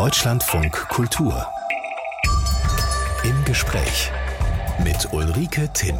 Deutschlandfunk Kultur. Im Gespräch mit Ulrike Timm.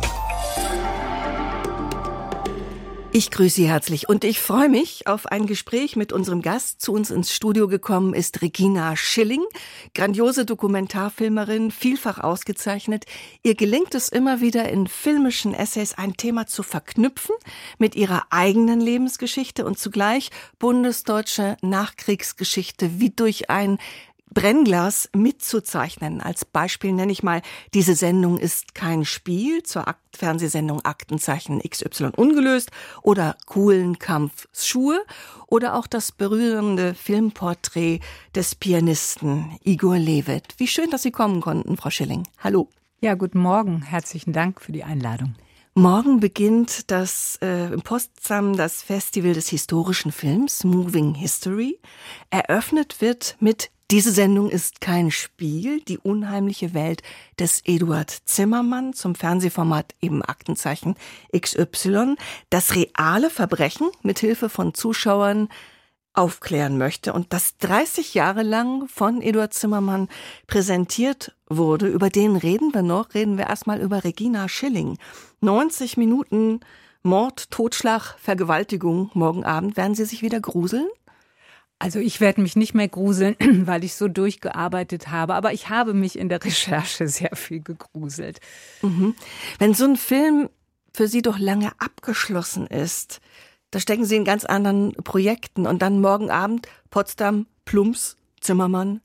Ich grüße Sie herzlich und ich freue mich auf ein Gespräch mit unserem Gast. Zu uns ins Studio gekommen ist Regina Schilling, grandiose Dokumentarfilmerin, vielfach ausgezeichnet. Ihr gelingt es immer wieder in filmischen Essays ein Thema zu verknüpfen mit ihrer eigenen Lebensgeschichte und zugleich bundesdeutsche Nachkriegsgeschichte wie durch ein Brennglas mitzuzeichnen. Als Beispiel nenne ich mal, diese Sendung ist kein Spiel zur Fernsehsendung Aktenzeichen XY ungelöst oder Coolen Kampf Schuhe oder auch das berührende Filmporträt des Pianisten Igor Levit. Wie schön, dass Sie kommen konnten, Frau Schilling. Hallo. Ja, guten Morgen. Herzlichen Dank für die Einladung. Morgen beginnt im Potsdam das Festival des historischen Films Moving History. Eröffnet wird mit Diese Sendung ist kein Spiel, die unheimliche Welt des Eduard Zimmermann zum Fernsehformat eben Aktenzeichen XY, das reale Verbrechen mit Hilfe von Zuschauern aufklären möchte und das 30 Jahre lang von Eduard Zimmermann präsentiert wurde. Über den reden wir noch. Reden wir erstmal über Regina Schilling. 90 Minuten Mord, Totschlag, Vergewaltigung morgen Abend. Werden Sie sich wieder gruseln? Also ich werde mich nicht mehr gruseln, weil ich so durchgearbeitet habe. Aber ich habe mich in der Recherche sehr viel gegruselt. Mhm. Wenn so ein Film für Sie doch lange abgeschlossen ist, da stecken Sie in ganz anderen Projekten. Und dann morgen Abend Potsdam, Plumps, Zimmermann,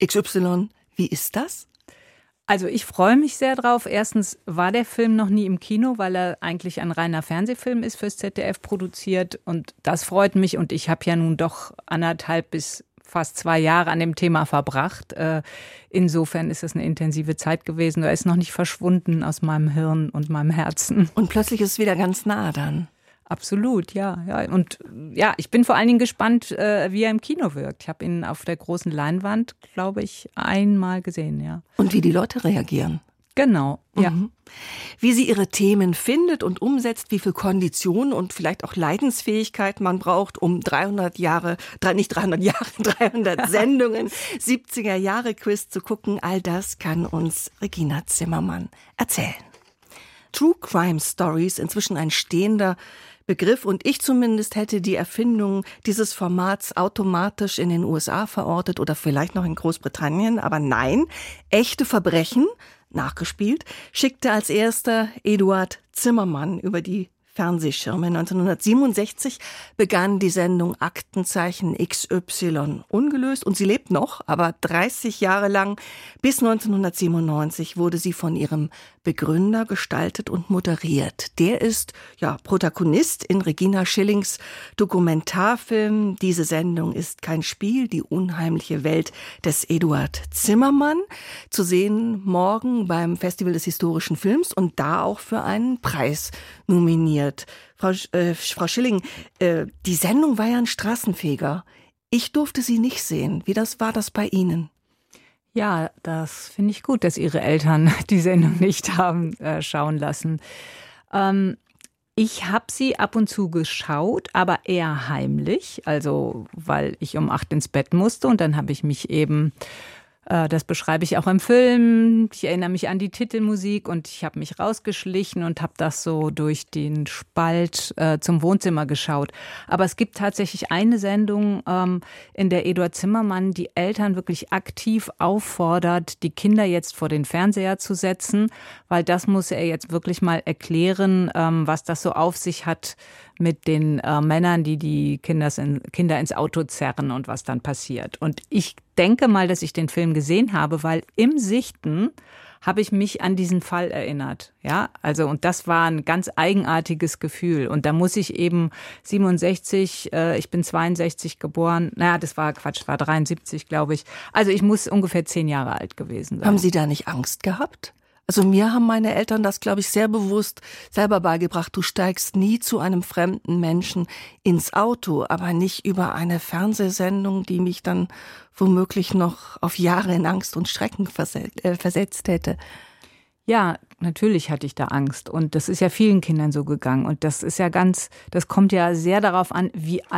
XY. Wie ist das? Also ich freue mich sehr drauf. Erstens war der Film noch nie im Kino, weil er eigentlich ein reiner Fernsehfilm ist, fürs ZDF produziert. Und das freut mich. Und ich habe ja nun doch 1,5 bis fast 2 Jahre an dem Thema verbracht. Insofern ist es eine intensive Zeit gewesen. Er ist noch nicht verschwunden aus meinem Hirn und meinem Herzen. Und plötzlich ist es wieder ganz nah dann. Absolut, ja. Und ja, ich bin vor allen Dingen gespannt, wie er im Kino wirkt. Ich habe ihn auf der großen Leinwand, glaube ich, einmal gesehen, ja. Und wie die Leute reagieren. Genau, ja. Mhm. Wie sie ihre Themen findet und umsetzt, wie viel Kondition und vielleicht auch Leidensfähigkeit man braucht, um 300 Sendungen, 70er-Jahre-Quiz zu gucken, all das kann uns Regina Zimmermann erzählen. True Crime Stories, inzwischen ein stehender Begriff, und ich zumindest hätte die Erfindung dieses Formats automatisch in den USA verortet oder vielleicht noch in Großbritannien, aber nein, echte Verbrechen, nachgespielt, schickte als erster Eduard Zimmermann über die Fernsehschirme. 1967 begann die Sendung Aktenzeichen XY ungelöst und sie lebt noch, aber 30 Jahre lang, bis 1997, wurde sie von ihrem Begründer gestaltet und moderiert. Der ist Protagonist in Regina Schillings Dokumentarfilm Diese Sendung ist kein Spiel, die unheimliche Welt des Eduard Zimmermann. Zu sehen morgen beim Festival des historischen Films und da auch für einen Preis nominiert. Frau Schilling, die Sendung war ja ein Straßenfeger. Ich durfte sie nicht sehen. War das bei Ihnen? Ja, das finde ich gut, dass Ihre Eltern die Sendung nicht haben schauen lassen. Ich habe sie ab und zu geschaut, aber eher heimlich, also weil ich um 8 ins Bett musste und dann habe ich mich eben, das beschreibe ich auch im Film, ich erinnere mich an die Titelmusik und ich habe mich rausgeschlichen und habe das so durch den Spalt zum Wohnzimmer geschaut. Aber es gibt tatsächlich eine Sendung, in der Eduard Zimmermann die Eltern wirklich aktiv auffordert, die Kinder jetzt vor den Fernseher zu setzen, weil das muss er jetzt wirklich mal erklären, was das so auf sich hat mit den Männern, die Kinder ins Auto zerren und was dann passiert. Und ich denke mal, dass ich den Film gesehen habe, weil im Sichten habe ich mich an diesen Fall erinnert. Ja, also, und das war ein ganz eigenartiges Gefühl. Und da muss ich eben 67, ich bin 62 geboren. Naja, das war Quatsch, war 73, glaube ich. Also ich muss ungefähr 10 Jahre alt gewesen sein. Haben Sie da nicht Angst gehabt? Also mir haben meine Eltern das, glaube ich, sehr bewusst selber beigebracht. Du steigst nie zu einem fremden Menschen ins Auto, aber nicht über eine Fernsehsendung, die mich dann womöglich noch auf Jahre in Angst und Schrecken versetzt hätte. Ja, natürlich hatte ich da Angst. Und das ist ja vielen Kindern so gegangen. Und das ist ja das kommt ja sehr darauf an, wie alt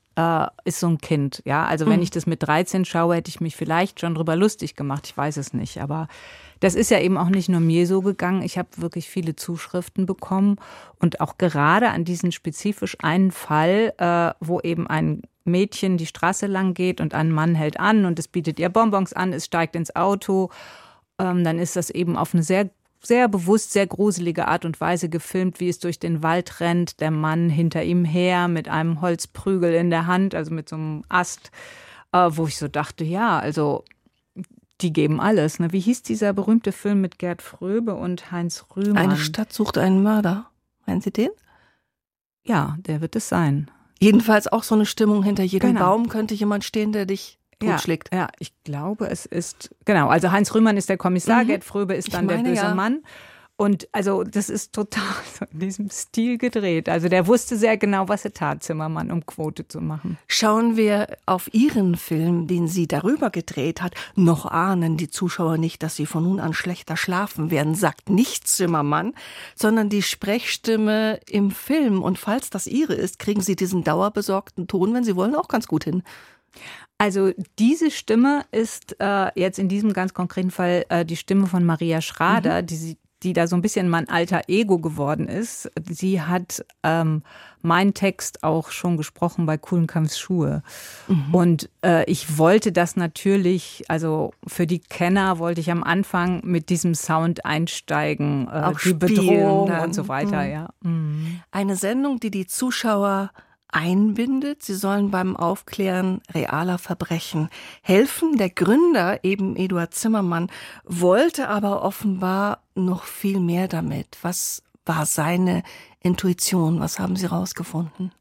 ist so ein Kind. Ja, also wenn ich das mit 13 schaue, hätte ich mich vielleicht schon drüber lustig gemacht. Ich weiß es nicht. Aber das ist ja eben auch nicht nur mir so gegangen. Ich habe wirklich viele Zuschriften bekommen und auch gerade an diesen spezifisch einen Fall, wo eben ein Mädchen die Straße lang geht und ein Mann hält an und es bietet ihr Bonbons an, es steigt ins Auto. Dann ist das eben auf eine sehr, sehr bewusst, sehr gruselige Art und Weise gefilmt, wie es durch den Wald rennt, der Mann hinter ihm her mit einem Holzprügel in der Hand, also mit so einem Ast, wo ich so dachte, ja, also die geben alles. Ne? Wie hieß dieser berühmte Film mit Gerd Fröbe und Heinz Rühmann? Eine Stadt sucht einen Mörder. Meinen Sie den? Ja, der wird es sein. Jedenfalls auch so eine Stimmung, hinter jedem Baum könnte jemand stehen, der dich totschlägt. Ja, ich glaube, es ist, genau, also Heinz Rühmann ist der Kommissar, Gerd Fröbe ist dann der böse Mann. Und also das ist total so in diesem Stil gedreht. Also der wusste sehr genau, was er tat, Zimmermann, um Quote zu machen. Schauen wir auf Ihren Film, den sie darüber gedreht hat. Noch ahnen die Zuschauer nicht, dass sie von nun an schlechter schlafen werden, sagt nicht Zimmermann, sondern die Sprechstimme im Film. Und falls das Ihre ist, kriegen Sie diesen dauerbesorgten Ton, wenn Sie wollen, auch ganz gut hin. Also diese Stimme ist jetzt in diesem ganz konkreten Fall die Stimme von Maria Schrader, die da so ein bisschen mein alter Ego geworden ist. Sie hat meinen Text auch schon gesprochen bei Kuhlenkampfs Schuhe. Und ich wollte das natürlich, also für die Kenner wollte ich am Anfang mit diesem Sound einsteigen, die Bedrohung dann und so weiter. Ja. Eine Sendung, die die Zuschauer einbindet. Sie sollen beim Aufklären realer Verbrechen helfen. Der Gründer, eben Eduard Zimmermann, wollte aber offenbar noch viel mehr damit. Was war seine Intuition? Was haben Sie rausgefunden?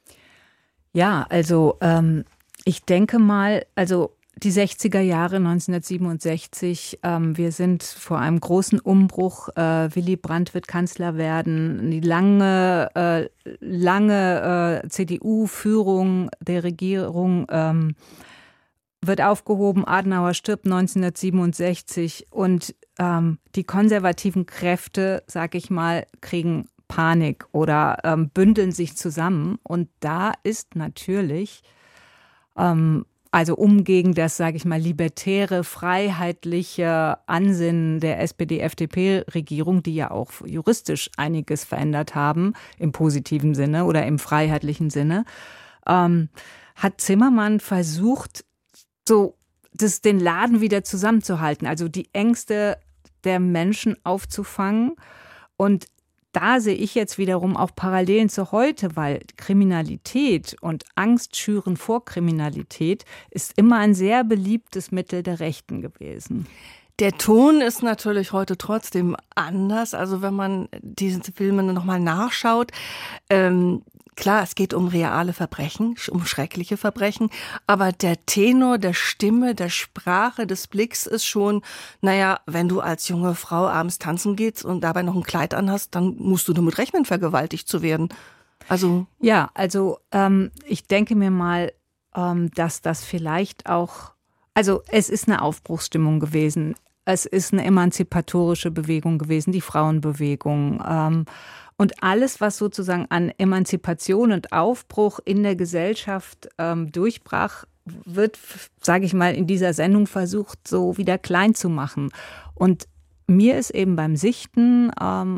Ja, also ich denke mal, also die 60er Jahre 1967, wir sind vor einem großen Umbruch. Willy Brandt wird Kanzler werden. Die lange CDU-Führung der Regierung wird aufgehoben. Adenauer stirbt 1967 und die konservativen Kräfte, sag ich mal, kriegen Panik oder bündeln sich zusammen. Und da ist natürlich also gegen das, sage ich mal, libertäre, freiheitliche Ansinnen der SPD-FDP-Regierung, die ja auch juristisch einiges verändert haben, im positiven Sinne oder im freiheitlichen Sinne, hat Zimmermann versucht, so den Laden wieder zusammenzuhalten, also die Ängste der Menschen aufzufangen. Und da sehe ich jetzt wiederum auch Parallelen zu heute, weil Kriminalität und Angst schüren vor Kriminalität ist immer ein sehr beliebtes Mittel der Rechten gewesen. Der Ton ist natürlich heute trotzdem anders. Also wenn man diese Filme nochmal nachschaut, klar, es geht um reale Verbrechen, um schreckliche Verbrechen, aber der Tenor der Stimme, der Sprache, des Blicks ist schon, naja, wenn du als junge Frau abends tanzen gehst und dabei noch ein Kleid anhast, dann musst du damit rechnen, vergewaltigt zu werden. Also ja, also ich denke mir mal, dass das vielleicht auch, also es ist eine Aufbruchsstimmung gewesen. Es ist eine emanzipatorische Bewegung gewesen, die Frauenbewegung. Und alles, was sozusagen an Emanzipation und Aufbruch in der Gesellschaft durchbrach, wird, sage ich mal, in dieser Sendung versucht, so wieder klein zu machen. Und mir ist eben beim Sichten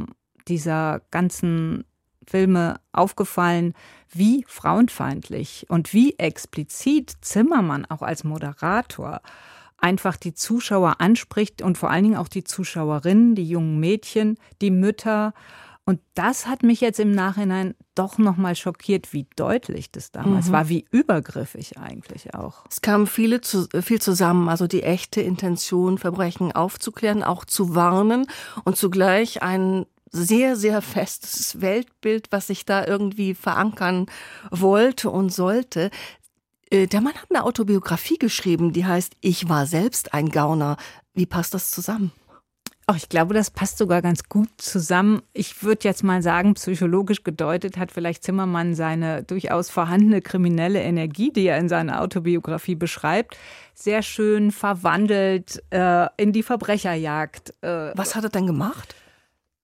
dieser ganzen Filme aufgefallen, wie frauenfeindlich und wie explizit Zimmermann auch als Moderator einfach die Zuschauer anspricht und vor allen Dingen auch die Zuschauerinnen, die jungen Mädchen, die Mütter. Und das hat mich jetzt im Nachhinein doch nochmal schockiert, wie deutlich das damals war, wie übergriffig eigentlich auch. Es kam viel zusammen, also die echte Intention, Verbrechen aufzuklären, auch zu warnen und zugleich ein sehr, sehr festes Weltbild, was sich da irgendwie verankern wollte und sollte. Der Mann hat eine Autobiografie geschrieben, die heißt Ich war selbst ein Gauner. Wie passt das zusammen? Ach, ich glaube, das passt sogar ganz gut zusammen. Ich würde jetzt mal sagen, psychologisch gedeutet hat vielleicht Zimmermann seine durchaus vorhandene kriminelle Energie, die er in seiner Autobiografie beschreibt, sehr schön verwandelt in die Verbrecherjagd. Was hat er denn gemacht?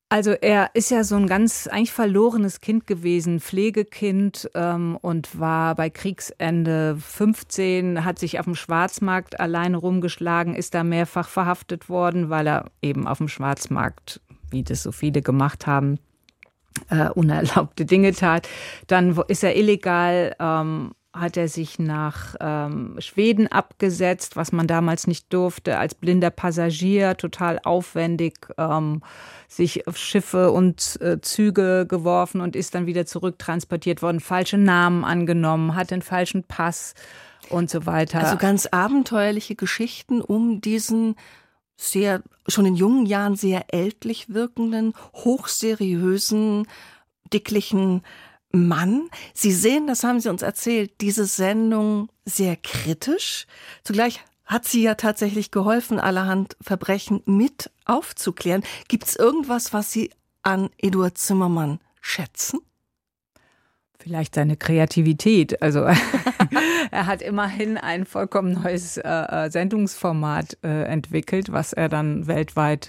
Also er ist ja so ein ganz eigentlich verlorenes Kind gewesen, Pflegekind, und war bei Kriegsende 15, hat sich auf dem Schwarzmarkt alleine rumgeschlagen, ist da mehrfach verhaftet worden, weil er eben auf dem Schwarzmarkt, wie das so viele gemacht haben, unerlaubte Dinge tat. Dann ist er illegal, hat er sich nach Schweden abgesetzt, was man damals nicht durfte, als blinder Passagier, total aufwendig, sich auf Schiffe und Züge geworfen und ist dann wieder zurücktransportiert worden, falsche Namen angenommen, hat den falschen Pass und so weiter. Also ganz abenteuerliche Geschichten um diesen schon in jungen Jahren sehr ältlich wirkenden, hochseriösen, dicklichen Mann. Sie sehen, das haben Sie uns erzählt, diese Sendung sehr kritisch. Zugleich hat sie ja tatsächlich geholfen, allerhand Verbrechen mit aufzuklären. Gibt es irgendwas, was Sie an Eduard Zimmermann schätzen? Vielleicht seine Kreativität. Also er hat immerhin ein vollkommen neues Sendungsformat entwickelt, was er dann weltweit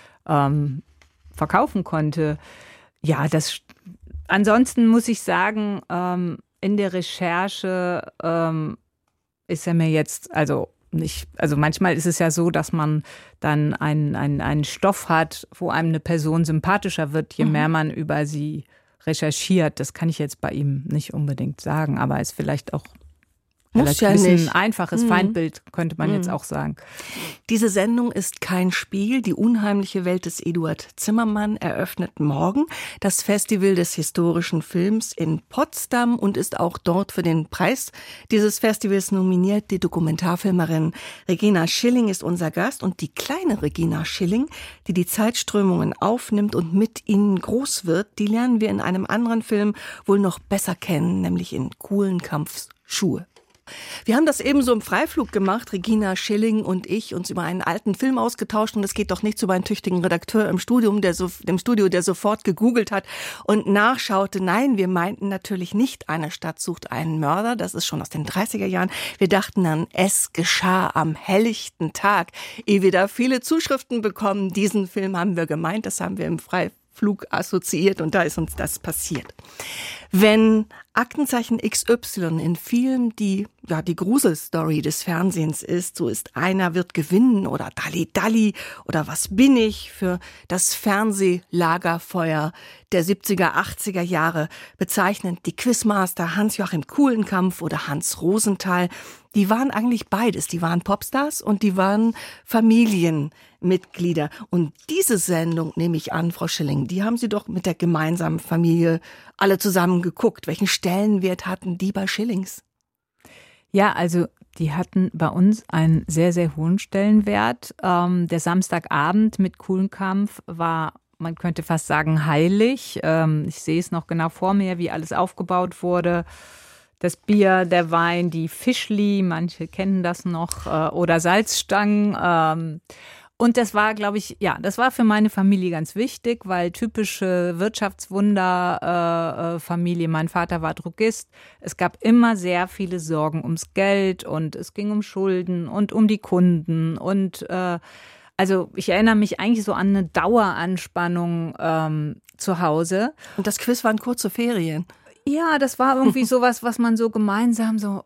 verkaufen konnte. Ja, ansonsten muss ich sagen, in der Recherche ist er mir jetzt, also manchmal ist es ja so, dass man dann einen Stoff hat, wo einem eine Person sympathischer wird, je mehr man über sie recherchiert. Das kann ich jetzt bei ihm nicht unbedingt sagen, aber ist vielleicht auch Muss ja ein bisschen nicht. einfaches Feindbild, könnte man jetzt auch sagen. Diese Sendung ist kein Spiel. Die unheimliche Welt des Eduard Zimmermann eröffnet morgen das Festival des historischen Films in Potsdam und ist auch dort für den Preis dieses Festivals nominiert. Die Dokumentarfilmerin Regina Schilling ist unser Gast und die kleine Regina Schilling, die die Zeitströmungen aufnimmt und mit ihnen groß wird, die lernen wir in einem anderen Film wohl noch besser kennen, nämlich in Kuhlenkampfs Schuhe. Wir haben das eben so im Freiflug gemacht, Regina Schilling und ich, uns über einen alten Film ausgetauscht und es geht doch nicht so bei einem tüchtigen Redakteur im Studio, der sofort gegoogelt hat und nachschaute. Nein, wir meinten natürlich nicht Eine Stadt sucht einen Mörder, das ist schon aus den 30er Jahren. Wir dachten an Es geschah am helllichten Tag, ehe wir da viele Zuschriften bekommen. Diesen Film haben wir gemeint, das haben wir im Freiflug assoziiert und da ist uns das passiert. Wenn Aktenzeichen XY in vielen die Gruselstory des Fernsehens ist, so ist Einer wird gewinnen oder Dalli Dalli oder Was bin ich für das Fernsehlagerfeuer der 70er, 80er Jahre bezeichnend. Die Quizmaster Hans-Joachim Kuhlenkampf oder Hans Rosenthal, die waren eigentlich beides. Die waren Popstars und die waren Familienmitglieder. Und diese Sendung, nehme ich an, Frau Schilling, die haben Sie doch mit der gemeinsamen Familie alle zusammen geguckt. Welchen Stellenwert hatten die bei Schillings? Ja, also die hatten bei uns einen sehr, sehr hohen Stellenwert. Der Samstagabend mit Kuhlenkampf war, man könnte fast sagen, heilig. Ich sehe es noch genau vor mir, wie alles aufgebaut wurde. Das Bier, der Wein, die Fischli, manche kennen das noch, oder Salzstangen. Und das war, glaube ich, das war für meine Familie ganz wichtig, weil typische Wirtschaftswunder-Familie, mein Vater war Drogist. Es gab immer sehr viele Sorgen ums Geld und es ging um Schulden und um die Kunden. Und also ich erinnere mich eigentlich so an eine Daueranspannung zu Hause. Und das Quiz waren kurze Ferien. Ja, das war irgendwie sowas, was man so gemeinsam so...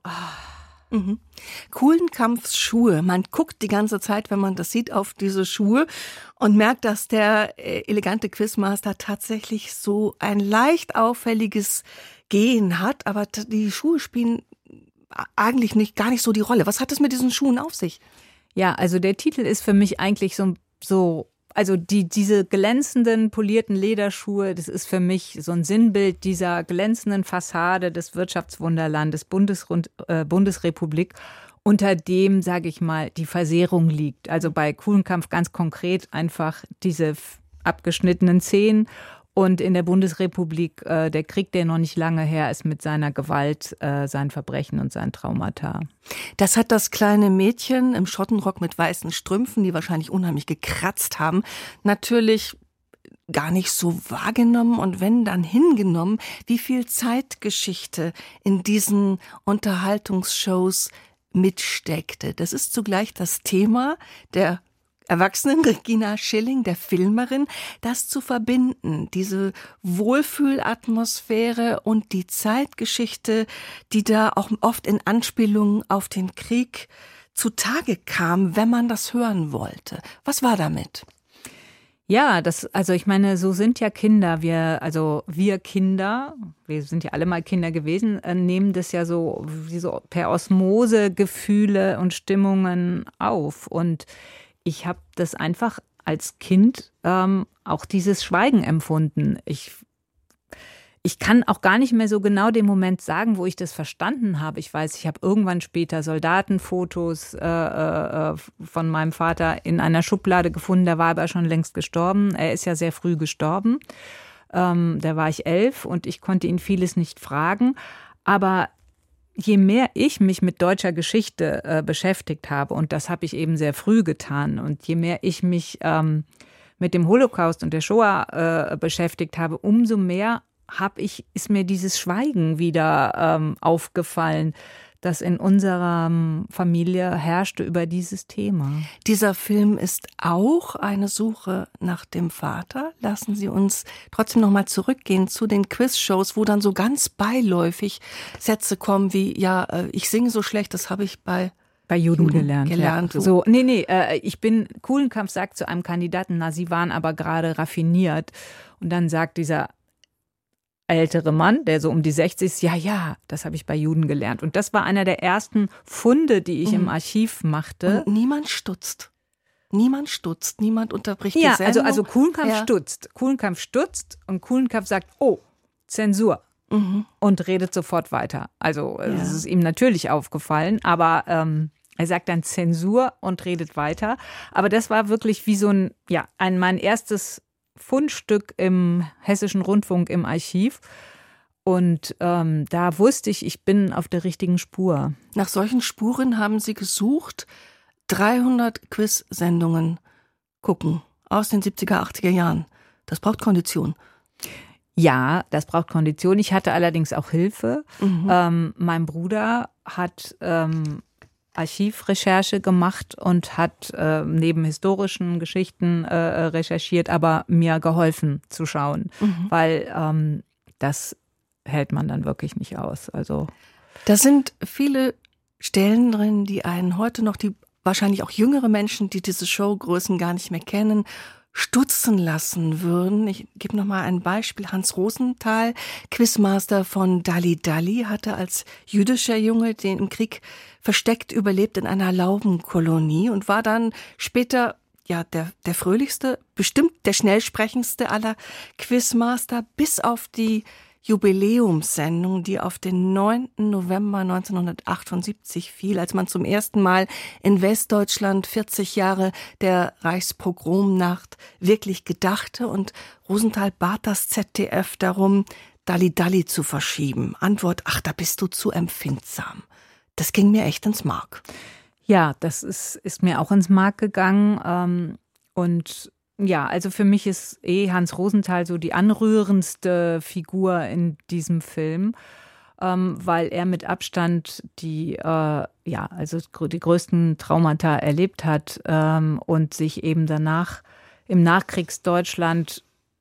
Kuhlenkampfs Schuhe. Man guckt die ganze Zeit, wenn man das sieht, auf diese Schuhe und merkt, dass der elegante Quizmaster tatsächlich so ein leicht auffälliges Gehen hat, aber die Schuhe spielen eigentlich gar nicht so die Rolle. Was hat es mit diesen Schuhen auf sich? Ja, also der Titel ist für mich eigentlich also diese glänzenden, polierten Lederschuhe, das ist für mich so ein Sinnbild dieser glänzenden Fassade des Wirtschaftswunderlandes Bundesrepublik, unter dem, sage ich mal, die Versehrung liegt. Also bei Kuhlenkampf ganz konkret einfach diese abgeschnittenen Zehen. Und in der Bundesrepublik, der Krieg, der noch nicht lange her ist, mit seiner Gewalt, sein Verbrechen und sein Traumata. Das hat das kleine Mädchen im Schottenrock mit weißen Strümpfen, die wahrscheinlich unheimlich gekratzt haben, natürlich gar nicht so wahrgenommen und wenn dann hingenommen, wie viel Zeitgeschichte in diesen Unterhaltungsshows mitsteckte. Das ist zugleich das Thema der Erwachsenen Regina Schilling, der Filmerin, das zu verbinden, diese Wohlfühlatmosphäre und die Zeitgeschichte, die da auch oft in Anspielungen auf den Krieg zutage kam, wenn man das hören wollte. Was war damit? Ja, also ich meine, so sind ja Kinder, wir Kinder, wir sind ja alle mal Kinder gewesen, nehmen das ja so per Osmose Gefühle und Stimmungen auf. Und ich habe das einfach als Kind auch dieses Schweigen empfunden. Ich kann auch gar nicht mehr so genau den Moment sagen, wo ich das verstanden habe. Ich weiß, ich habe irgendwann später Soldatenfotos von meinem Vater in einer Schublade gefunden. Der war aber schon längst gestorben. Er ist ja sehr früh gestorben. Da war ich 11 und ich konnte ihn vieles nicht fragen. Aber je mehr ich mich mit deutscher Geschichte beschäftigt habe, und das habe ich eben sehr früh getan, und je mehr ich mich mit dem Holocaust und der Shoah beschäftigt habe, umso mehr ist mir dieses Schweigen wieder aufgefallen, das in unserer Familie herrschte über dieses Thema. Dieser Film ist auch eine Suche nach dem Vater. Lassen Sie uns trotzdem noch mal zurückgehen zu den Quizshows, wo dann so ganz beiläufig Sätze kommen wie, ja, ich singe so schlecht, das habe ich bei Juden gelernt. Ja. So, Kulenkampf sagt zu einem Kandidaten, na, Sie waren aber gerade raffiniert. Und dann sagt dieser ältere Mann, der so um die 60 ist, ja, das habe ich bei Juden gelernt. Und das war einer der ersten Funde, die ich im Archiv machte. Und niemand stutzt, niemand unterbricht die Sendung. Ja, also Kulenkampf stutzt. Kulenkampf stutzt und Kulenkampf sagt, oh, Zensur. Und redet sofort weiter. Also es ist ihm natürlich aufgefallen, aber er sagt dann Zensur und redet weiter. Aber das war wirklich wie so mein erstes Fundstück im Hessischen Rundfunk im Archiv. Und da wusste ich bin auf der richtigen Spur. Nach solchen Spuren haben Sie gesucht, 300 Quiz-Sendungen gucken aus den 70er, 80er Jahren. Das braucht Kondition. Ja, das braucht Kondition. Ich hatte allerdings auch Hilfe. Mein Bruder hat Archivrecherche gemacht und hat neben historischen Geschichten recherchiert, aber mir geholfen zu schauen, weil das hält man dann wirklich nicht aus. Also da sind viele Stellen drin, die einen heute noch, die wahrscheinlich auch jüngere Menschen, die diese Showgrößen gar nicht mehr kennen, stutzen lassen würden. Ich gebe noch mal ein Beispiel. Hans Rosenthal, Quizmaster von Dalli Dalli, hatte als jüdischer Junge den im Krieg versteckt überlebt in einer Laubenkolonie und war dann später der fröhlichste, bestimmt der schnellsprechendste aller Quizmaster, bis auf die Jubiläumssendung, die auf den 9. November 1978 fiel, als man zum ersten Mal in Westdeutschland 40 Jahre der Reichspogromnacht wirklich gedachte, und Rosenthal bat das ZDF darum, Dalli Dalli zu verschieben. Antwort, ach, da bist du zu empfindsam. Das ging mir echt ins Mark. Ja, das ist mir auch ins Mark gegangen, und ja, also für mich ist Hans Rosenthal so die anrührendste Figur in diesem Film, weil er mit Abstand die größten Traumata erlebt hat und sich eben danach im Nachkriegsdeutschland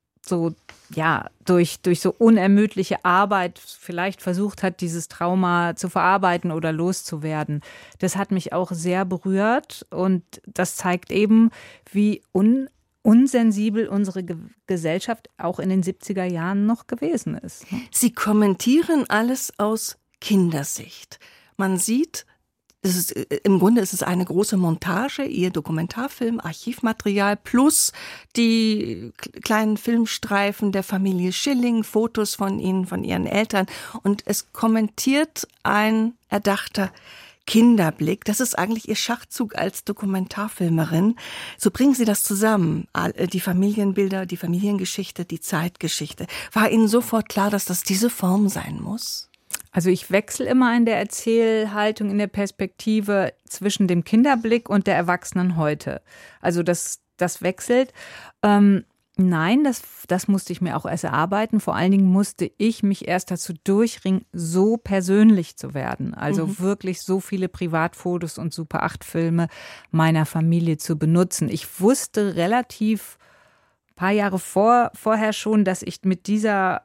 durch so unermüdliche Arbeit vielleicht versucht hat, dieses Trauma zu verarbeiten oder loszuwerden. Das hat mich auch sehr berührt, und das zeigt eben, wie unsensibel unsere Gesellschaft auch in den 70er Jahren noch gewesen ist. Sie kommentieren alles aus Kindersicht. Man sieht, im Grunde ist es eine große Montage, Ihr Dokumentarfilm, Archivmaterial plus die kleinen Filmstreifen der Familie Schilling, Fotos von Ihnen, von Ihren Eltern, und es kommentiert ein erdachter Kinderblick. Das ist eigentlich Ihr Schachzug als Dokumentarfilmerin. So bringen Sie das zusammen, die Familienbilder, die Familiengeschichte, die Zeitgeschichte. War Ihnen sofort klar, dass das diese Form sein muss? Also ich wechsle immer in der Erzählhaltung, in der Perspektive zwischen dem Kinderblick und der Erwachsenen heute. Also das wechselt. Nein, das musste ich mir auch erst erarbeiten. Vor allen Dingen musste ich mich erst dazu durchringen, so persönlich zu werden. Also wirklich so viele Privatfotos und Super-8-Filme meiner Familie zu benutzen. Ich wusste relativ ein paar Jahre vorher schon, dass ich mit dieser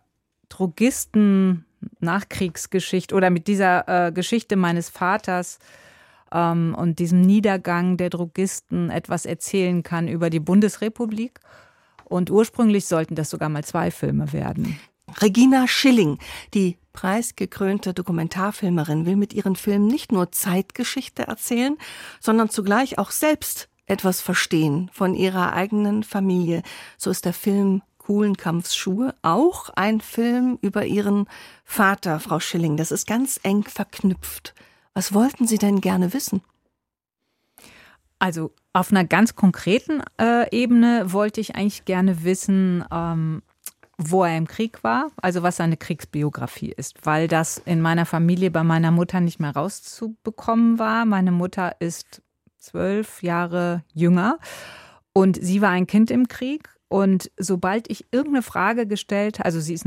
Drogisten-Nachkriegsgeschichte oder mit dieser Geschichte meines Vaters und diesem Niedergang der Drogisten etwas erzählen kann über die Bundesrepublik. Und ursprünglich sollten das sogar mal 2 Filme werden. Regina Schilling, die preisgekrönte Dokumentarfilmerin, will mit ihren Filmen nicht nur Zeitgeschichte erzählen, sondern zugleich auch selbst etwas verstehen von ihrer eigenen Familie. So ist der Film Kuhlenkampfschuhe auch ein Film über ihren Vater, Frau Schilling. Das ist ganz eng verknüpft. Was wollten Sie denn gerne wissen? Also auf einer ganz konkreten Ebene wollte ich eigentlich gerne wissen, wo er im Krieg war, also was seine Kriegsbiografie ist, weil das in meiner Familie bei meiner Mutter nicht mehr rauszubekommen war. Meine Mutter ist 12 Jahre jünger und sie war ein Kind im Krieg. Und sobald ich irgendeine Frage gestellt, also sie ist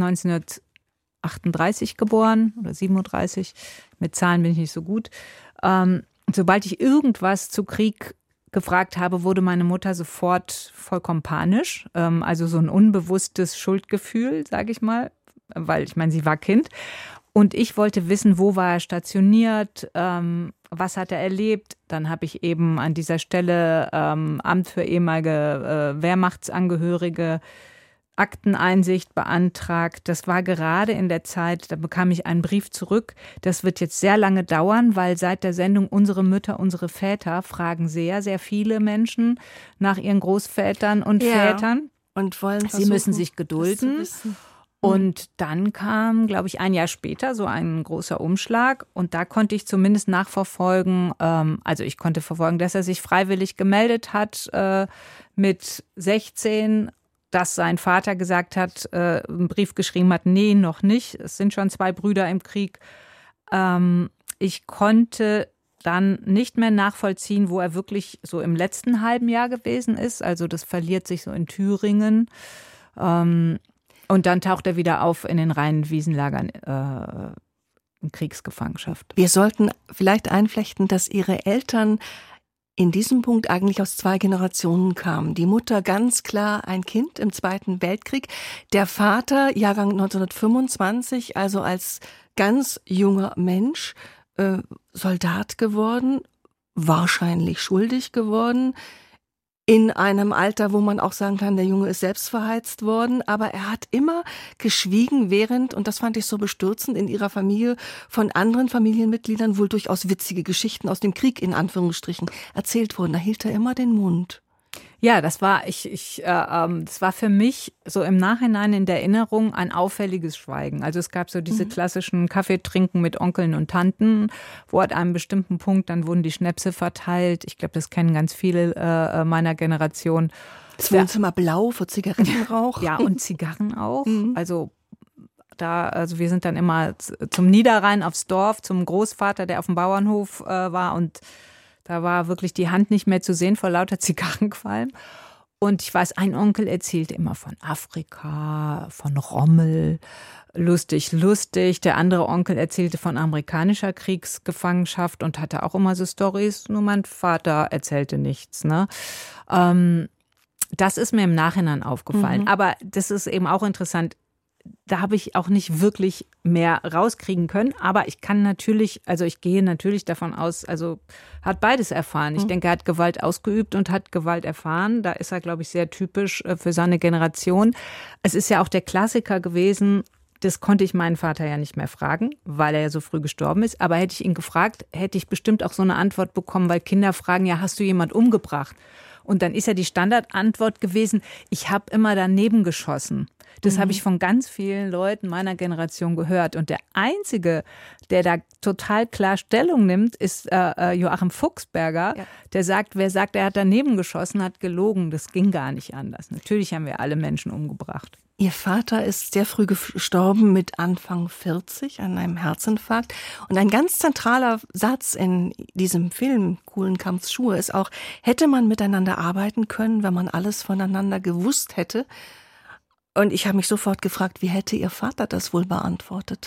1938 geboren oder 37, mit Zahlen bin ich nicht so gut, sobald ich irgendwas zu Krieg gefragt habe, wurde meine Mutter sofort vollkommen panisch. Also so ein unbewusstes Schuldgefühl, sage ich mal, weil ich meine, sie war Kind. Und ich wollte wissen, wo war er stationiert, was hat er erlebt. Dann habe ich eben an dieser Stelle Amt für ehemalige Wehrmachtsangehörige Akteneinsicht beantragt. Das war gerade in der Zeit, da bekam ich einen Brief zurück. Das wird jetzt sehr lange dauern, weil seit der Sendung Unsere Mütter, unsere Väter fragen sehr, sehr viele Menschen nach ihren Großvätern und Vätern. Und wollen Sie müssen sich gedulden. Und dann kam, glaube ich, ein Jahr später so ein großer Umschlag. Und da konnte ich zumindest nachverfolgen, also ich konnte verfolgen, dass er sich freiwillig gemeldet hat mit 16, dass sein Vater gesagt hat, einen Brief geschrieben hat, nee, noch nicht, es sind schon 2 Brüder im Krieg. Ich konnte dann nicht mehr nachvollziehen, wo er wirklich so im letzten halben Jahr gewesen ist. Also das verliert sich so in Thüringen. Und dann taucht er wieder auf in den reinen Wiesenlagern in Kriegsgefangenschaft. Wir sollten vielleicht einflechten, dass Ihre Eltern in diesem Punkt eigentlich aus 2 Generationen kamen. Die Mutter ganz klar ein Kind im Zweiten Weltkrieg. Der Vater, Jahrgang 1925, also als ganz junger Mensch, Soldat geworden, wahrscheinlich schuldig geworden. In einem Alter, wo man auch sagen kann, der Junge ist selbst verheizt worden, aber er hat immer geschwiegen, während, und das fand ich so bestürzend, in ihrer Familie von anderen Familienmitgliedern wohl durchaus witzige Geschichten aus dem Krieg in Anführungsstrichen erzählt wurden. Da hielt er immer den Mund. Ja, das war das war für mich so im Nachhinein in der Erinnerung ein auffälliges Schweigen. Also es gab so diese klassischen Kaffeetrinken mit Onkeln und Tanten, wo an einem bestimmten Punkt dann wurden die Schnäpse verteilt. Ich glaube, das kennen ganz viele meiner Generation. Das Wohnzimmer blau für Zigarettenrauch. Ja, und Zigarren auch. Also wir sind dann immer zum Niederrhein aufs Dorf, zum Großvater, der auf dem Bauernhof war, und da war wirklich die Hand nicht mehr zu sehen vor lauter Zigarrenqualm. Und ich weiß, ein Onkel erzählte immer von Afrika, von Rommel, lustig. Der andere Onkel erzählte von amerikanischer Kriegsgefangenschaft und hatte auch immer so Storys. Nur mein Vater erzählte nichts, ne? Das ist mir im Nachhinein aufgefallen. Aber das ist eben auch interessant. Da habe ich auch nicht wirklich mehr rauskriegen können. Aber ich gehe natürlich davon aus, also hat beides erfahren. Ich denke, er hat Gewalt ausgeübt und hat Gewalt erfahren. Da ist er, glaube ich, sehr typisch für seine Generation. Es ist ja auch der Klassiker gewesen, das konnte ich meinen Vater ja nicht mehr fragen, weil er ja so früh gestorben ist. Aber hätte ich ihn gefragt, hätte ich bestimmt auch so eine Antwort bekommen, weil Kinder fragen, ja, hast du jemand umgebracht? Und dann ist ja die Standardantwort gewesen, ich habe immer daneben geschossen. Das habe ich von ganz vielen Leuten meiner Generation gehört. Und der Einzige, der da total klar Stellung nimmt, ist Joachim Fuchsberger. Ja. Der sagt, wer sagt, er hat daneben geschossen, hat gelogen. Das ging gar nicht anders. Natürlich haben wir alle Menschen umgebracht. Ihr Vater ist sehr früh gestorben mit Anfang 40 an einem Herzinfarkt. Und ein ganz zentraler Satz in diesem Film Kuhlenkampfs Schuhe ist auch, hätte man miteinander arbeiten können, wenn man alles voneinander gewusst hätte. Und ich habe mich sofort gefragt, wie hätte Ihr Vater das wohl beantwortet?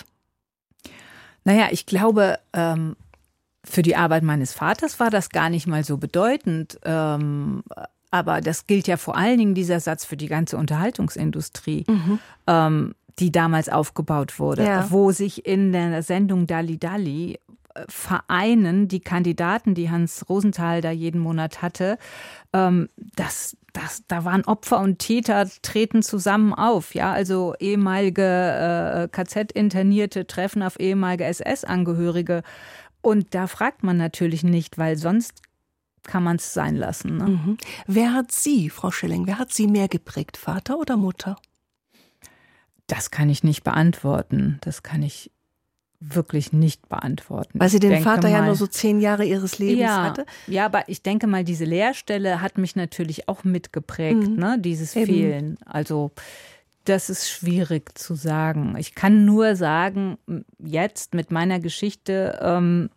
Naja, ich glaube, für die Arbeit meines Vaters war das gar nicht mal so bedeutend. Aber das gilt ja vor allen Dingen, dieser Satz, für die ganze Unterhaltungsindustrie, die damals aufgebaut wurde, wo sich in der Sendung Dalli Dalli vereinen die Kandidaten, die Hans Rosenthal da jeden Monat hatte. Da waren Opfer und Täter, treten zusammen auf. Ja, also ehemalige KZ-Internierte treffen auf ehemalige SS-Angehörige. Und da fragt man natürlich nicht, weil sonst kann man es sein lassen. Ne? Mhm. Wer hat Sie, Frau Schilling, wer hat Sie mehr geprägt, Vater oder Mutter? Das kann ich nicht beantworten. Das kann ich wirklich nicht beantworten. Weil Sie den Vater ja nur so 10 Jahre Ihres Lebens hatte? Ja, aber ich denke mal, diese Leerstelle hat mich natürlich auch mitgeprägt, ne? Dieses Fehlen. Also das ist schwierig zu sagen. Ich kann nur sagen, jetzt mit meiner Geschichte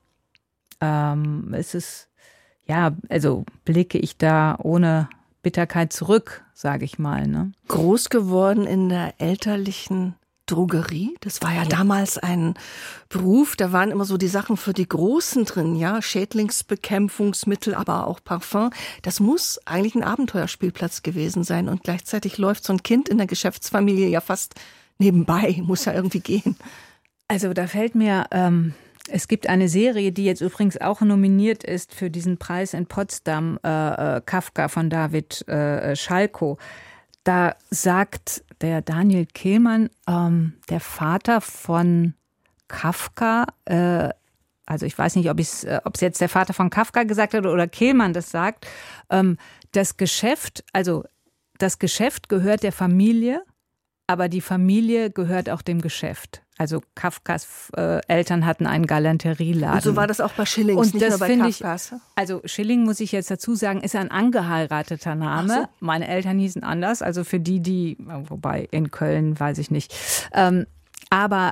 ist es, ja, also blicke ich da ohne Bitterkeit zurück, sage ich mal. Ne? Groß geworden in der elterlichen Drogerie. Das war ja damals ein Beruf, da waren immer so die Sachen für die Großen drin, ja, Schädlingsbekämpfungsmittel, aber auch Parfum. Das muss eigentlich ein Abenteuerspielplatz gewesen sein und gleichzeitig läuft so ein Kind in der Geschäftsfamilie ja fast nebenbei, muss ja irgendwie gehen. Also da fällt mir... Es gibt eine Serie, die jetzt übrigens auch nominiert ist für diesen Preis in Potsdam, Kafka von David Schalko. Da sagt der Daniel Kehlmann, der Vater von Kafka, also ich weiß nicht, ob es jetzt der Vater von Kafka gesagt hat oder Kehlmann das sagt, das Geschäft gehört der Familie, aber die Familie gehört auch dem Geschäft. Also Kafkas Eltern hatten einen Galanterieladen. Und so war das auch bei Schilling, nicht nur bei Kafkas. Also Schilling, muss ich jetzt dazu sagen, ist ein angeheirateter Name. So. Meine Eltern hießen anders, also für die, wobei in Köln, weiß ich nicht. Aber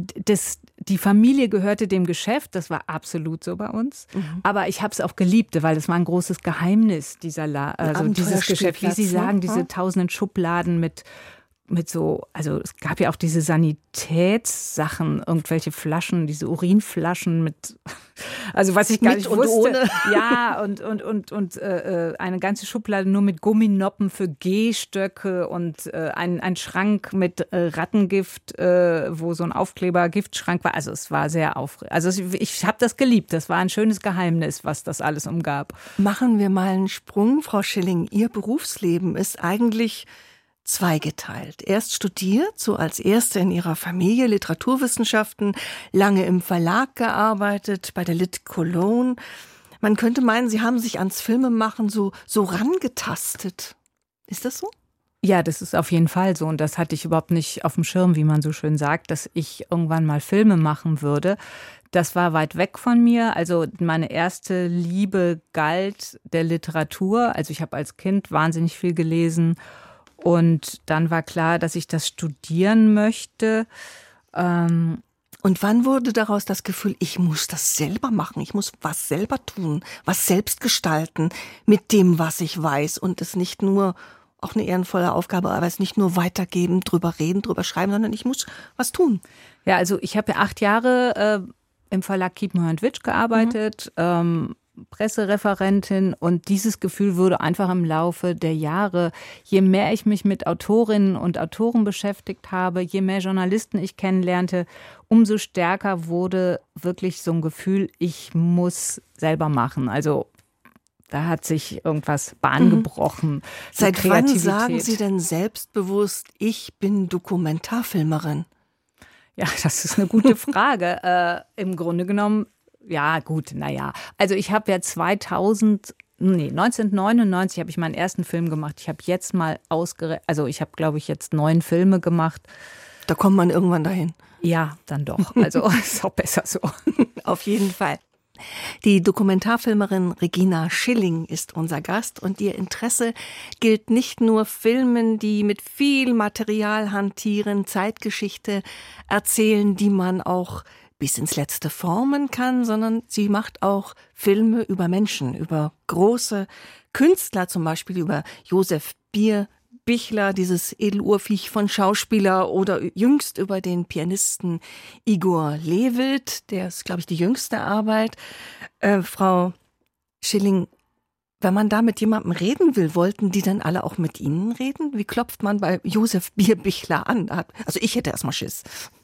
die Familie gehörte dem Geschäft, das war absolut so bei uns. Aber ich habe es auch geliebt, weil es war ein großes Geheimnis, dieses Geschäft. Wie Sie sagen, diese tausenden Schubladen mit so, also es gab ja auch diese Sanitätssachen, irgendwelche Flaschen, diese Urinflaschen mit, also was ich gar nicht wusste. Ohne. Ja, und eine ganze Schublade nur mit Gumminoppen für Gehstöcke und ein Schrank mit Rattengift, wo so ein Aufkleber Giftschrank war. Also es war sehr aufregend. Also ich habe das geliebt. Das war ein schönes Geheimnis, was das alles umgab. Machen wir mal einen Sprung, Frau Schilling. Ihr Berufsleben ist eigentlich zweigeteilt. Erst studiert, so als Erste in ihrer Familie, Literaturwissenschaften, lange im Verlag gearbeitet, bei der Lit Cologne. Man könnte meinen, Sie haben sich ans Filmemachen so rangetastet. Ist das so? Ja, das ist auf jeden Fall so. Und das hatte ich überhaupt nicht auf dem Schirm, wie man so schön sagt, dass ich irgendwann mal Filme machen würde. Das war weit weg von mir. Also meine erste Liebe galt der Literatur. Also ich habe als Kind wahnsinnig viel gelesen. Und dann war klar, dass ich das studieren möchte. Und wann wurde daraus das Gefühl, ich muss das selber machen, ich muss was selber tun, was selbst gestalten mit dem, was ich weiß und es nicht nur, auch eine ehrenvolle Aufgabe, aber es nicht nur weitergeben, drüber reden, drüber schreiben, sondern ich muss was tun. Ja, also ich habe ja 8 Jahre im Verlag Kiepenheuer & Witsch gearbeitet, Pressereferentin, und dieses Gefühl wurde einfach im Laufe der Jahre, je mehr ich mich mit Autorinnen und Autoren beschäftigt habe, je mehr Journalisten ich kennenlernte, umso stärker wurde wirklich so ein Gefühl, ich muss selber machen. Also da hat sich irgendwas Bahn gebrochen. Seit wann sagen Sie denn selbstbewusst, ich bin Dokumentarfilmerin? Ja, das ist eine gute Frage. Im Grunde genommen, ja gut, naja. Also ich habe ja 2000 1999 habe ich meinen ersten Film gemacht. Ich habe jetzt mal ich habe, glaube ich, jetzt 9 Filme gemacht. Da kommt man irgendwann dahin. Ja, dann doch. Also ist auch besser so. Auf jeden Fall. Die Dokumentarfilmerin Regina Schilling ist unser Gast und ihr Interesse gilt nicht nur Filmen, die mit viel Material hantieren, Zeitgeschichte erzählen, die man auch bis ins Letzte formen kann, sondern sie macht auch Filme über Menschen, über große Künstler, zum Beispiel über Josef Bier-Bichler, dieses Edelurviech von Schauspieler, oder jüngst über den Pianisten Igor Levit, der ist, glaube ich, die jüngste Arbeit. Frau Schilling, wenn man da mit jemandem reden will, wollten die dann alle auch mit Ihnen reden? Wie klopft man bei Josef Bier-Bichler an? Also ich hätte erstmal Schiss.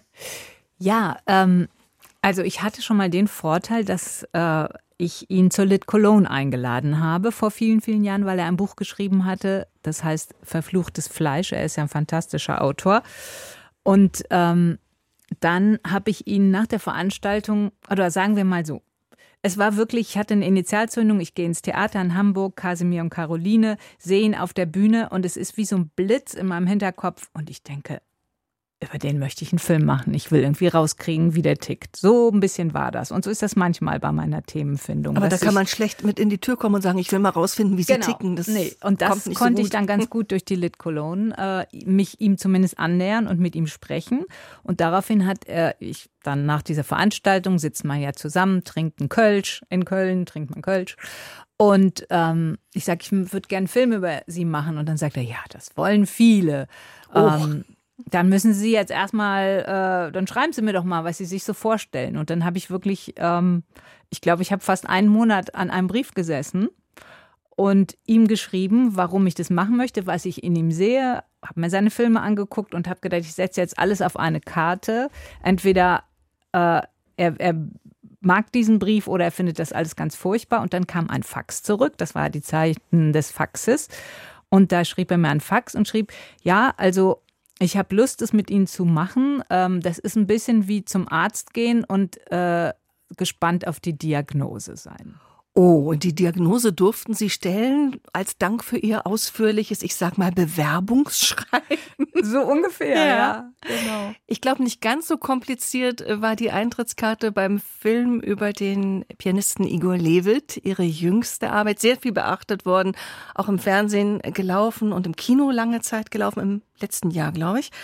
Ja, also ich hatte schon mal den Vorteil, dass ich ihn zur Lit Cologne eingeladen habe vor vielen, vielen Jahren, weil er ein Buch geschrieben hatte, das heißt Verfluchtes Fleisch. Er ist ja ein fantastischer Autor. Und dann habe ich ihn nach der Veranstaltung, oder sagen wir mal so, es war wirklich, ich hatte eine Initialzündung, ich gehe ins Theater in Hamburg, Kasimir und Caroline, sehe ihn auf der Bühne und es ist wie so ein Blitz in meinem Hinterkopf und ich denke, über den möchte ich einen Film machen. Ich will irgendwie rauskriegen, wie der tickt. So ein bisschen war das. Und so ist das manchmal bei meiner Themenfindung. Aber da kann man schlecht mit in die Tür kommen und sagen, ich will mal rausfinden, wie sie ticken. Und das konnte ich dann ganz gut durch die Lit Cologne mich ihm zumindest annähern und mit ihm sprechen. Und daraufhin hat ich dann nach dieser Veranstaltung, sitzt man ja zusammen, trinkt einen Kölsch. In Köln trinkt man Kölsch. Und ich sage, ich würde gerne einen Film über sie machen. Und dann sagt er, ja, das wollen viele. Dann müssen Sie jetzt erstmal, dann schreiben Sie mir doch mal, was Sie sich so vorstellen. Und dann habe ich wirklich, ich glaube, ich habe fast einen Monat an einem Brief gesessen und ihm geschrieben, warum ich das machen möchte, was ich in ihm sehe, habe mir seine Filme angeguckt und habe gedacht, ich setze jetzt alles auf eine Karte. Entweder er mag diesen Brief oder er findet das alles ganz furchtbar. Und dann kam ein Fax zurück, das war die Zeiten des Faxes. Und da schrieb er mir ein Fax und schrieb, ja, also ich habe Lust, es mit Ihnen zu machen. Das ist ein bisschen wie zum Arzt gehen und gespannt auf die Diagnose sein. Oh, und die Diagnose durften Sie stellen als Dank für Ihr ausführliches, ich sag mal, Bewerbungsschreiben. So ungefähr, ja. Genau. Ich glaube, nicht ganz so kompliziert war die Eintrittskarte beim Film über den Pianisten Igor Levit, Ihre jüngste Arbeit, sehr viel beachtet worden, auch im Fernsehen gelaufen und im Kino lange Zeit gelaufen, im letzten Jahr, glaube ich.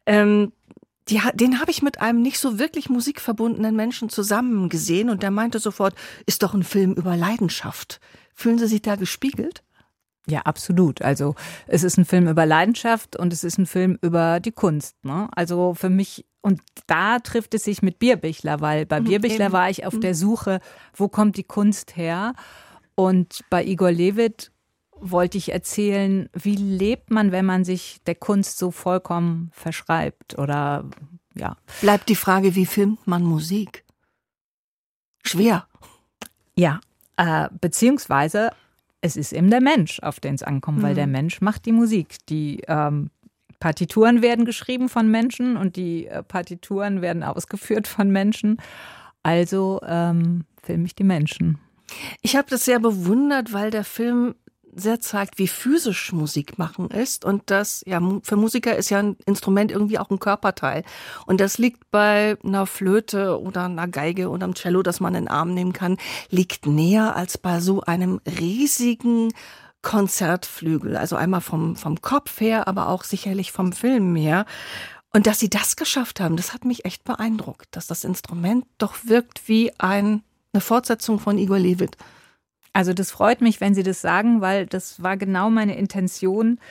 Den habe ich mit einem nicht so wirklich musikverbundenen Menschen zusammen gesehen und der meinte sofort, ist doch ein Film über Leidenschaft. Fühlen Sie sich da gespiegelt? Ja, absolut. Also es ist ein Film über Leidenschaft und es ist ein Film über die Kunst, ne? Also für mich, und da trifft es sich mit Bier-Bichler, weil bei Bier-Bichler war ich auf der Suche, wo kommt die Kunst her? Und bei Igor Levit wollte ich erzählen, wie lebt man, wenn man sich der Kunst so vollkommen verschreibt oder ja. Bleibt die Frage, wie filmt man Musik? Schwer. Ja, beziehungsweise es ist eben der Mensch, auf den es ankommt, weil der Mensch macht die Musik. Die Partituren werden geschrieben von Menschen und die Partituren werden ausgeführt von Menschen. Also filme ich die Menschen. Ich habe das sehr bewundert, weil der Film sehr zeigt, wie physisch Musik machen ist und das, ja, für Musiker ist ja ein Instrument irgendwie auch ein Körperteil und das liegt bei einer Flöte oder einer Geige oder einem Cello, das man in den Arm nehmen kann, liegt näher als bei so einem riesigen Konzertflügel, also einmal vom Kopf her, aber auch sicherlich vom Film her. Und dass sie das geschafft haben, das hat mich echt beeindruckt, dass das Instrument doch wirkt wie eine Fortsetzung von Igor Levit. Also das freut mich, wenn Sie das sagen, weil das war genau meine Intention,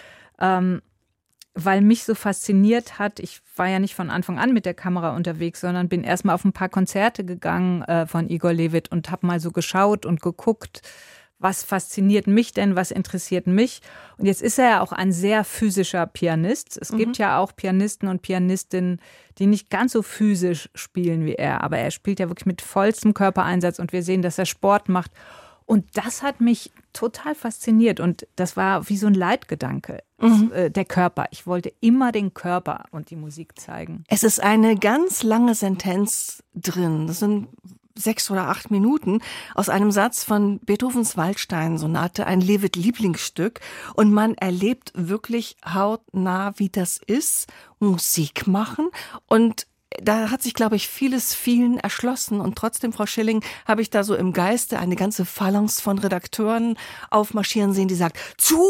weil mich so fasziniert hat. Ich war ja nicht von Anfang an mit der Kamera unterwegs, sondern bin erst mal auf ein paar Konzerte gegangen von Igor Levit und habe mal so geschaut und geguckt, was fasziniert mich denn, was interessiert mich. Und jetzt ist er ja auch ein sehr physischer Pianist. Es gibt ja auch Pianisten und Pianistinnen, die nicht ganz so physisch spielen wie er, aber er spielt ja wirklich mit vollstem Körpereinsatz und wir sehen, dass er Sport macht. Und das hat mich total fasziniert und das war wie so ein Leitgedanke, der Körper. Ich wollte immer den Körper und die Musik zeigen. Es ist eine ganz lange Sentenz drin. Das sind 6 oder 8 Minuten aus einem Satz von Beethovens Waldstein-Sonate, ein Leavitt-Lieblingsstück. Und man erlebt wirklich hautnah, wie das ist, Musik machen. Und da hat sich, glaube ich, vieles vielen erschlossen. Und trotzdem, Frau Schilling, habe ich da so im Geiste eine ganze Phalanx von Redakteuren aufmarschieren sehen, die sagt, zu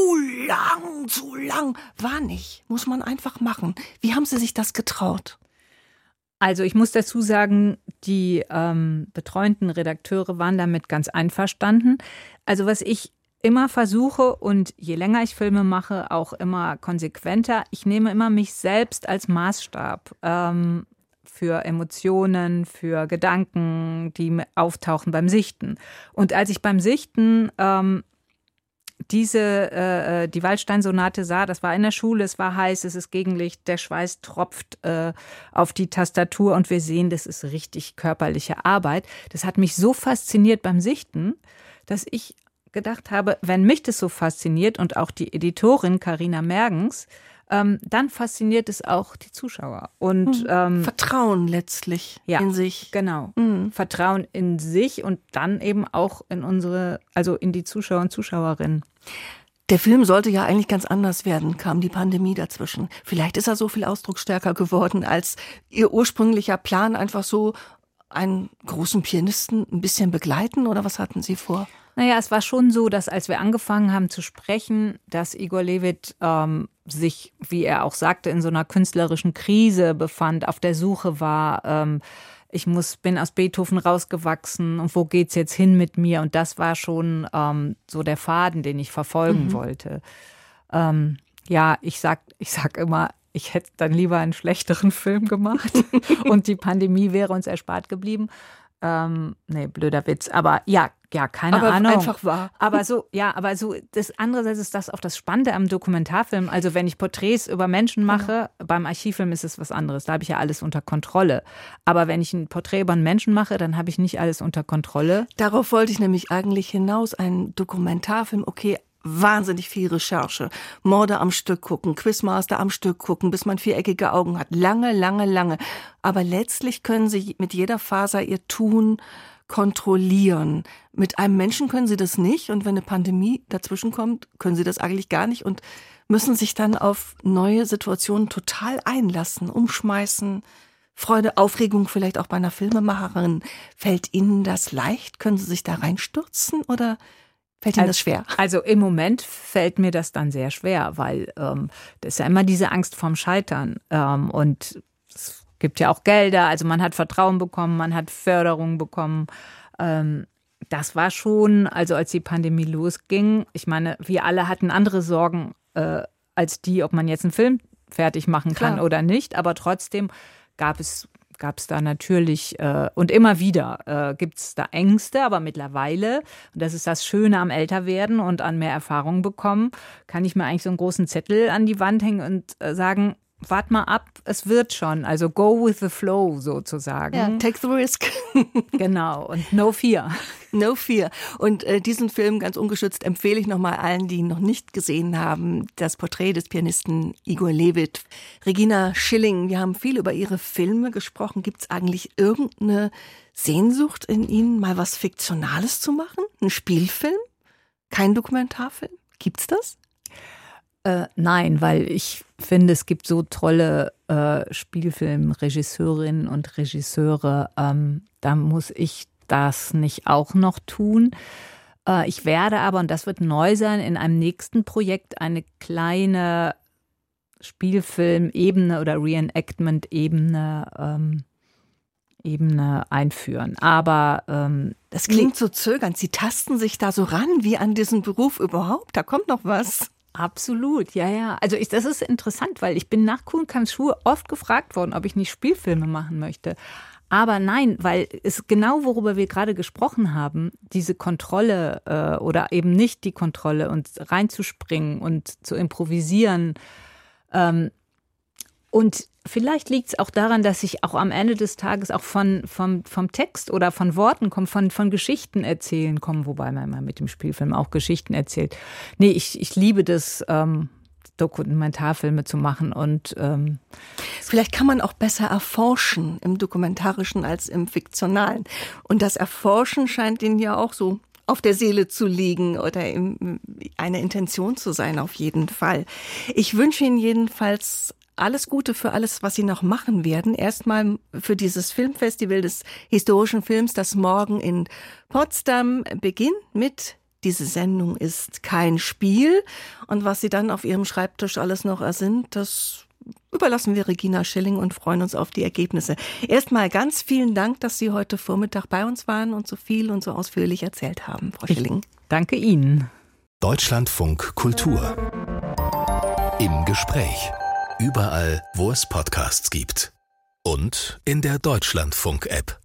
lang, war nicht. Muss man einfach machen. Wie haben Sie sich das getraut? Also ich muss dazu sagen, die betreuenden Redakteure waren damit ganz einverstanden. Also was ich immer versuche und je länger ich Filme mache, auch immer konsequenter, ich nehme immer mich selbst als Maßstab für Emotionen, für Gedanken, die auftauchen beim Sichten. Und als ich beim Sichten die Waldstein-Sonate sah, das war in der Schule, es war heiß, es ist Gegenlicht, der Schweiß tropft auf die Tastatur und wir sehen, das ist richtig körperliche Arbeit. Das hat mich so fasziniert beim Sichten, dass ich gedacht habe, wenn mich das so fasziniert und auch die Editorin Carina Mergens, dann fasziniert es auch die Zuschauer. Und Vertrauen letztlich in sich. Genau. Vertrauen in sich und dann eben auch in in die Zuschauer und Zuschauerinnen. Der Film sollte ja eigentlich ganz anders werden, kam die Pandemie dazwischen. Vielleicht ist er so viel ausdrucksstärker geworden als Ihr ursprünglicher Plan, einfach so einen großen Pianisten ein bisschen begleiten, oder was hatten Sie vor? Naja, es war schon so, dass als wir angefangen haben zu sprechen, dass Igor Levit sich, wie er auch sagte, in so einer künstlerischen Krise befand, auf der Suche war, bin aus Beethoven rausgewachsen und wo geht's jetzt hin mit mir? Und das war schon so der Faden, den ich verfolgen wollte. Ich sag immer, ich hätte dann lieber einen schlechteren Film gemacht und die Pandemie wäre uns erspart geblieben. Blöder Witz, aber keine Ahnung. Aber einfach wahr. Aber so, das andererseits ist das auch das Spannende am Dokumentarfilm. Also wenn ich Porträts über Menschen mache, beim Archivfilm ist es was anderes, da habe ich ja alles unter Kontrolle. Aber wenn ich ein Porträt über einen Menschen mache, dann habe ich nicht alles unter Kontrolle. Darauf wollte ich nämlich eigentlich hinaus, ein Dokumentarfilm, okay, wahnsinnig viel Recherche, Morde am Stück gucken, Quizmaster am Stück gucken, bis man viereckige Augen hat. Lange. Aber letztlich können Sie mit jeder Faser Ihr Tun kontrollieren. Mit einem Menschen können Sie das nicht. Und wenn eine Pandemie dazwischen kommt, können Sie das eigentlich gar nicht und müssen sich dann auf neue Situationen total einlassen, umschmeißen. Freude, Aufregung vielleicht auch bei einer Filmemacherin. Fällt Ihnen das leicht? Können Sie sich da reinstürzen oder fällt Ihnen das schwer? Also im Moment fällt mir das dann sehr schwer, weil das ist ja immer diese Angst vorm Scheitern. Und es gibt ja auch Gelder, also man hat Vertrauen bekommen, man hat Förderung bekommen. Das war schon, also als die Pandemie losging, ich meine, wir alle hatten andere Sorgen als die, ob man jetzt einen Film fertig machen kann oder nicht. Aber trotzdem gab es da natürlich und immer wieder gibt es da Ängste, aber mittlerweile, und das ist das Schöne am Älterwerden und an mehr Erfahrung bekommen, kann ich mir eigentlich so einen großen Zettel an die Wand hängen und sagen, wart mal ab, es wird schon. Also go with the flow sozusagen. Ja, take the risk. Genau, und no fear. No fear. Und diesen Film ganz ungeschützt empfehle ich nochmal allen, die ihn noch nicht gesehen haben. Das Porträt des Pianisten Igor Levit. Regina Schilling, wir haben viel über Ihre Filme gesprochen. Gibt es eigentlich irgendeine Sehnsucht in Ihnen, mal was Fiktionales zu machen? Ein Spielfilm? Kein Dokumentarfilm? Gibt's das? Nein, weil ich finde, es gibt so tolle Spielfilmregisseurinnen und Regisseure. Da muss ich das nicht auch noch tun. Ich werde aber, und das wird neu sein, in einem nächsten Projekt eine kleine Spielfilmebene oder Reenactment-Ebene einführen. Aber das klingt so zögernd. Sie tasten sich da so ran wie an diesen Beruf überhaupt. Da kommt noch was. Absolut, ja. Also das ist interessant, weil ich bin nach Kuhn-Kamms-Schuhe oft gefragt worden, ob ich nicht Spielfilme machen möchte. Aber nein, weil es genau, worüber wir gerade gesprochen haben, diese Kontrolle oder eben nicht die Kontrolle und reinzuspringen und zu improvisieren. Und vielleicht liegt es auch daran, dass ich auch am Ende des Tages auch vom Text oder von Worten komme, von Geschichten erzählen komme, wobei man mit dem Spielfilm auch Geschichten erzählt. Nee, ich liebe das, Dokumentarfilme zu machen. Und vielleicht kann man auch besser erforschen im Dokumentarischen als im Fiktionalen. Und das Erforschen scheint Ihnen ja auch so auf der Seele zu liegen oder eine Intention zu sein, auf jeden Fall. Ich wünsche Ihnen jedenfalls alles Gute für alles, was Sie noch machen werden. Erstmal für dieses Filmfestival des historischen Films, das morgen in Potsdam beginnt mit Diese Sendung ist kein Spiel. Und was Sie dann auf Ihrem Schreibtisch alles noch ersinnt, das überlassen wir Regina Schilling und freuen uns auf die Ergebnisse. Erstmal ganz vielen Dank, dass Sie heute Vormittag bei uns waren und so viel und so ausführlich erzählt haben, Frau Schilling. Danke Ihnen. Deutschlandfunk Kultur. Im Gespräch. Überall, wo es Podcasts gibt. Und in der Deutschlandfunk-App.